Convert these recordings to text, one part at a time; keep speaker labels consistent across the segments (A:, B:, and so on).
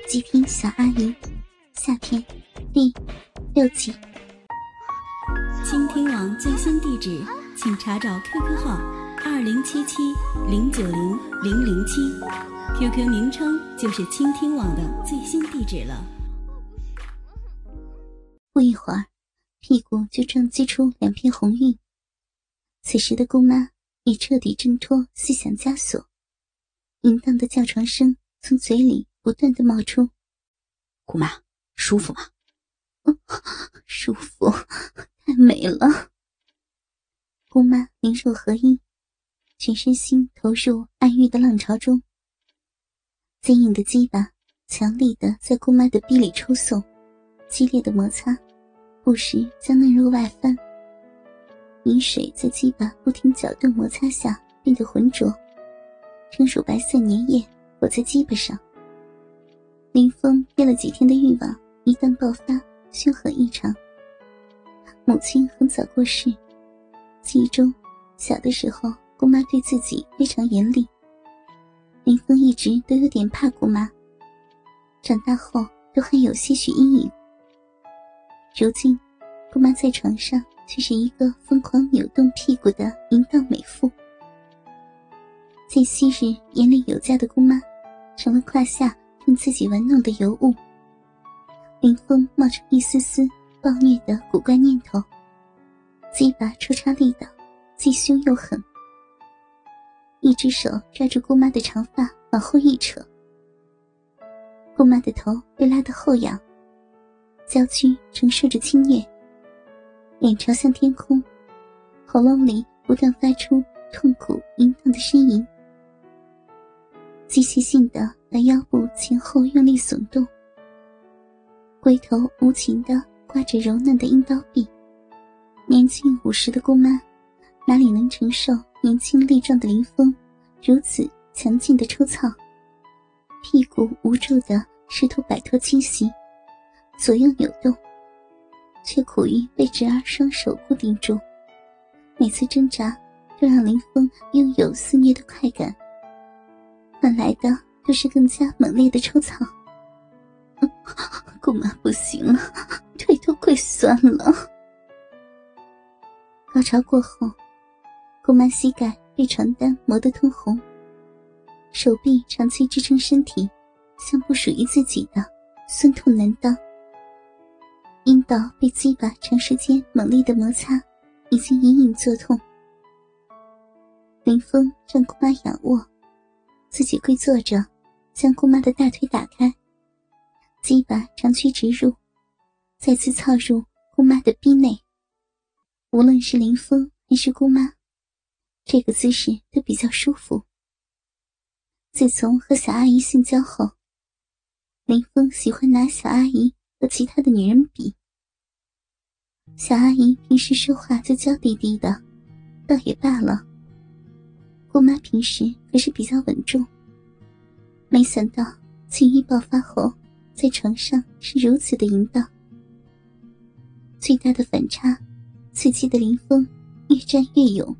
A: 极品小阿姨下篇第6集。
B: 倾听网最新地址，请查找 QQ 号2077090007 ，QQ 名称就是倾听网的最新地址了。
A: 不一会儿，屁股就撞击出2片红晕。此时的姑妈已彻底挣脱思想枷锁，淫荡的叫床声从嘴里不断地冒出。
C: 姑妈，舒服吗？
A: 舒服，太美了。姑妈灵肉合一，全身心投入暗欲的浪潮中。坚硬的鸡巴强力地在姑妈的逼里抽送，激烈的摩擦不时将嫩肉外翻。饮水在鸡巴不停搅动摩擦下变得浑浊，成乳白色粘液裹在鸡巴上。林峰憋了几天的欲望一旦爆发，凶狠异常。母亲很早过世，记忆中小的时候姑妈对自己非常严厉，林峰一直都有点怕姑妈，长大后都还有些许阴影。如今姑妈在床上却是一个疯狂扭动屁股的淫荡美妇。见昔日严厉有加的姑妈成了胯下任自己玩弄的尤物，林峰冒出一丝丝暴虐的古怪念头，鸡巴抽插力道既凶又狠。一只手抓住姑妈的长发往后一扯，姑妈的头被拉得后仰，娇躯承受着侵虐，脸朝向天空，喉咙里不断发出痛苦淫荡的呻吟。机械性地把腰部前后用力耸动，龟头无情地刮着柔嫩的阴道壁。年近50的姑妈哪里能承受年轻力壮的林峰如此强劲的抽操，屁股无助地试图摆脱侵袭，左右扭动，却苦于被侄儿双手固定住，每次挣扎都让林峰拥有肆虐的快感，换来的都是更加猛烈的抽操。姑妈不行了，腿都快酸了。高潮过后，姑妈膝盖被床单磨得通红，手臂长期支撑身体像不属于自己的，酸痛难当。阴道被鸡巴长时间猛烈的摩擦已经隐隐作痛。林峰让姑妈仰卧，自己跪坐着，将姑妈的大腿打开，鸡巴长驱直入，再次操入姑妈的逼内。无论是林峰还是姑妈，这个姿势都比较舒服。自从和小阿姨性交后，林峰喜欢拿小阿姨和其他的女人比。小阿姨平时说话就娇滴滴的，倒也罢了，姑妈平时可是比较稳重，没想到情欲爆发后在床上是如此的淫荡。最大的反差刺激的林峰越战越勇。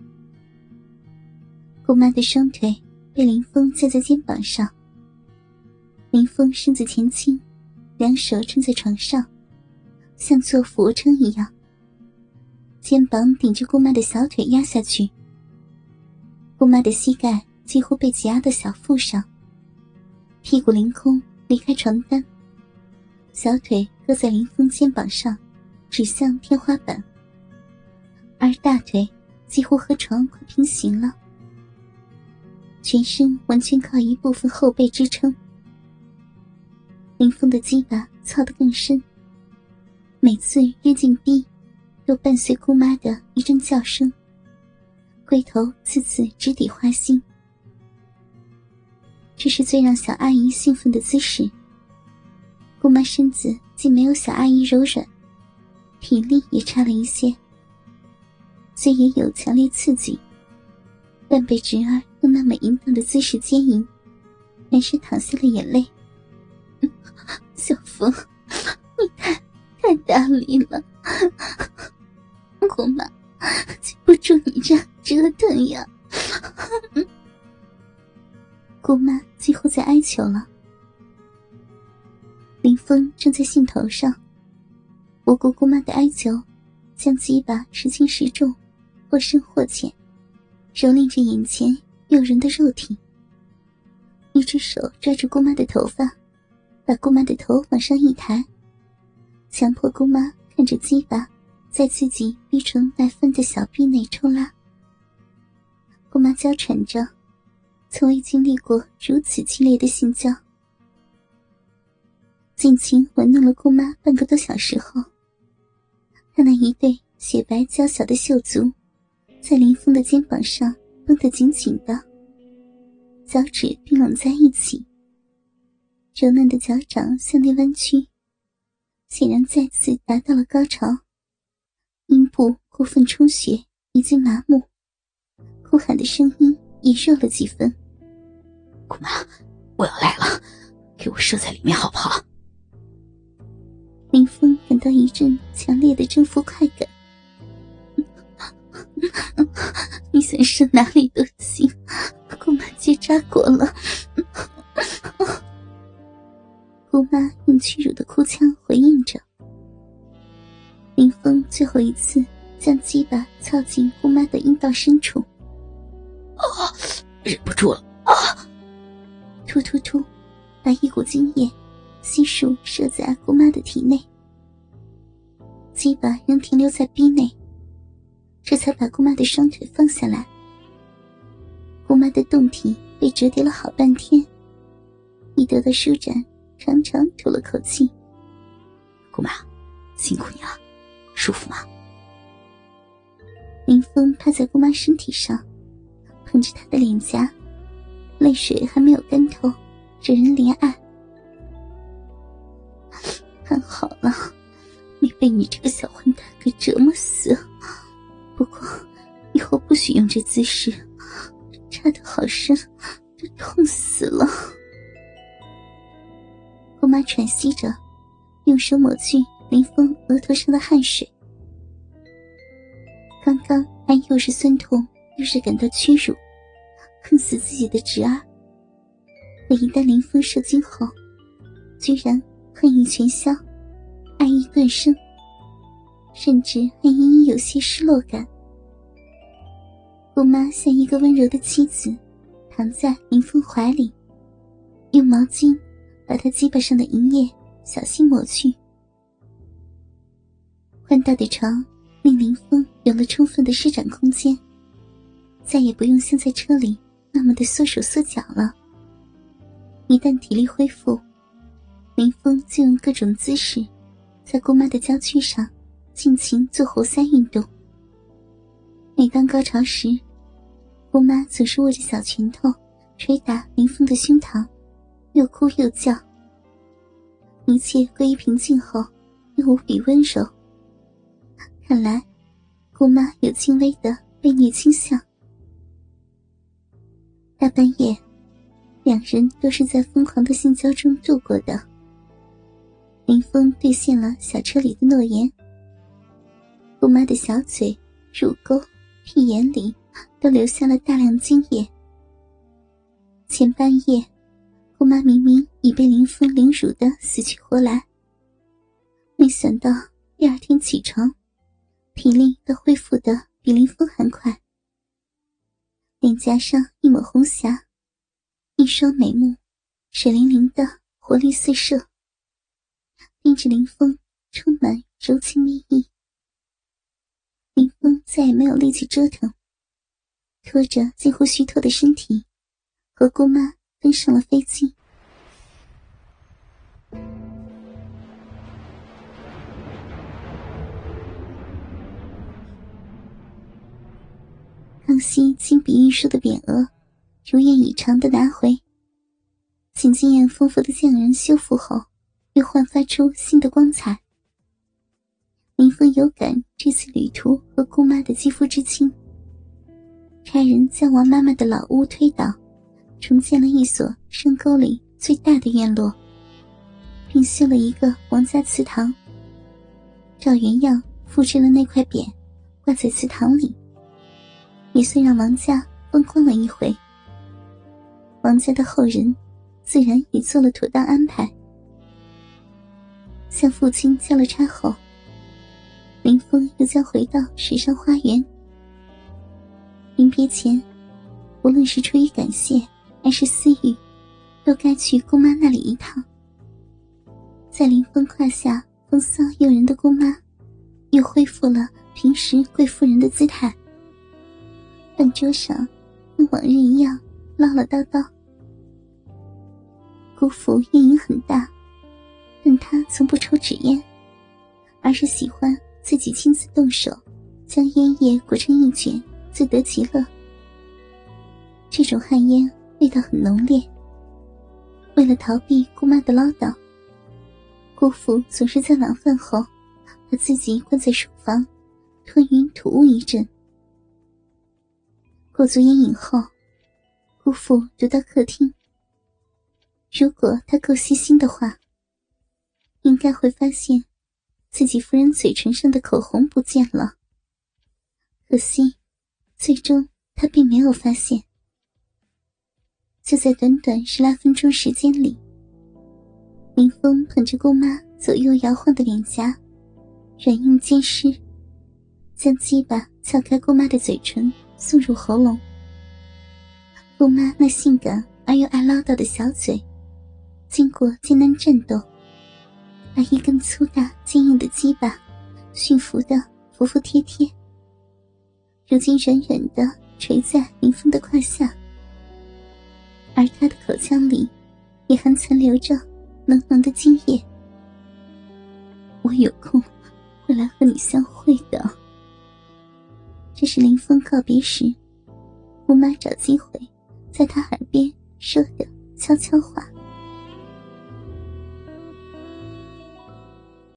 A: 姑妈的双腿被林峰架在肩膀上，林峰身子前倾，两手撑在床上，像做俯卧撑一样，肩膀顶着姑妈的小腿压下去。姑妈的膝盖几乎被挤压到小腹上，屁股凌空离开床单，小腿搁在林峰肩膀上指向天花板，而大腿几乎和床快平行了，全身完全靠一部分后背支撑。林峰的鸡巴操得更深，每次越进逼都伴随姑妈的一阵叫声，龟头次次直抵花心。这是最让小阿姨兴奋的姿势。姑妈身子既没有小阿姨柔软，体力也差了一些，虽也有强烈刺激，但被侄儿用那么淫荡的姿势奸淫，还是淌下了眼泪。小峰，你太大力了，姑妈经不住你这折腾呀。姑妈几乎在哀求了。 林峰正在兴头上，不顾姑妈的哀求，将鸡巴时轻时重，或深或浅，蹂躏着眼前诱人的肉体。一只手抓住姑妈的头发，把姑妈的头往上一抬，强迫姑妈看着鸡巴在自己逼唇外翻的小臂内抽拉。姑妈娇喘着，从未经历过如此激烈的性交。尽情玩弄了姑妈半个多小时后，她那一对雪白娇小的秀足在林峰的肩膀上绷得紧紧的，脚趾并拢在一起，柔嫩的脚掌向内弯曲，显然再次达到了高潮。阴部过分充血，已经麻木，哭喊的声音也弱了几分。
C: 姑妈，我要来了，给我射在里面好不好？
A: 林峰感到一阵强烈的征服快感。你想射哪里都行，姑妈结扎过了。姑妈用屈辱的哭腔回应着。林峰最后一次将鸡巴操进姑妈的阴道深处。
C: 忍不住了。
A: 突突突，把一股精液悉数射在姑妈的体内。鸡巴仍停留在逼内，这才把姑妈的双腿放下来。姑妈的胴体被折叠了好半天，一得到舒展，长长吐了口气。
C: 姑妈，辛苦你了，舒服吗？
A: 林峰趴在姑妈身体上，捧着她的脸颊，泪水还没有干透，惹人怜爱。看好了，你被你这个小混蛋给折磨死。不过以后不许用这姿势，插得好深，都痛死了。姑妈喘息着，用手抹去林峰额头上的汗水。刚刚还又是酸痛又是感到屈辱，恨死自己的侄儿，可一旦林峰射精后，居然恨意全消，爱意顿生，甚至还隐隐有些失落感。姑妈像一个温柔的妻子，躺在林峰怀里，用毛巾把他鸡巴上的银液小心抹去。宽大的床令林峰有了充分的施展空间，再也不用像在车里那么的缩手缩脚了。一旦体力恢复，林峰就用各种姿势在姑妈的娇躯上尽情做活塞运动。每当高潮时，姑妈总是握着小拳头捶打林峰的胸膛，又哭又叫。一切归于平静后，又无比温柔。看来姑妈有轻微的被虐倾向。大半夜，两人都是在疯狂的性交中度过的。林峰兑现了小车里的诺言，姑妈的小嘴、乳沟、屁眼里都留下了大量精液。前半夜，姑妈明明已被林峰凌辱得死去活来，没想到第二天起床，体力都恢复得比林峰还快。脸颊上一抹红霞，一双美目水灵灵的活力四射，盯着林峰充满柔情蜜意。林峰再也没有力气折腾，拖着近乎虚脱的身体和姑妈登上了飞机。康熙亲笔运输的匾额如愿以偿地拿回，请经验丰富的匠人修复后，又焕发出新的光彩。林峰有感这次旅途和姑妈的肌肤之亲，差人将王妈妈的老屋推倒，重建了一所深沟里最大的院落，并修了一个王家祠堂，照原样复制了那块匾，挂在祠堂里，也算让王家风光了一回。王家的后人自然也做了妥当安排。 向父亲交了差后，林峰又将回到水上花园。临别前，无论是出于感谢还是私欲，都该去姑妈那里一趟。在林峰胯下风骚诱人的姑妈又恢复了平时贵妇人的姿态。饭桌上跟往日一样唠唠叨叨。姑父烟瘾很大，但他从不抽纸烟，而是喜欢自己亲自动手，将烟叶裹成一卷，自得其乐。这种旱烟味道很浓烈。为了逃避姑妈的唠叨，姑父总是在晚饭后把自己关在书房，吞云吐雾一阵。过足烟瘾后，姑父读到客厅。如果他够细心的话，应该会发现自己夫人嘴唇上的口红不见了。可惜最终他并没有发现。就在短短10来分钟时间里，林峰捧着姑妈左右摇晃的脸颊，软硬兼施，将鸡巴撬开姑妈的嘴唇，送入喉咙。姑妈那性感而又爱唠叨的小嘴经过艰难战斗，把一根粗大坚硬的鸡巴驯服得服服帖帖，如今软软地垂在林峰的胯下，而他的口腔里也还残留着浓浓的精液。我有空会来和你相会的。这是林峰告别时姑妈找机会在他耳边说的悄悄话。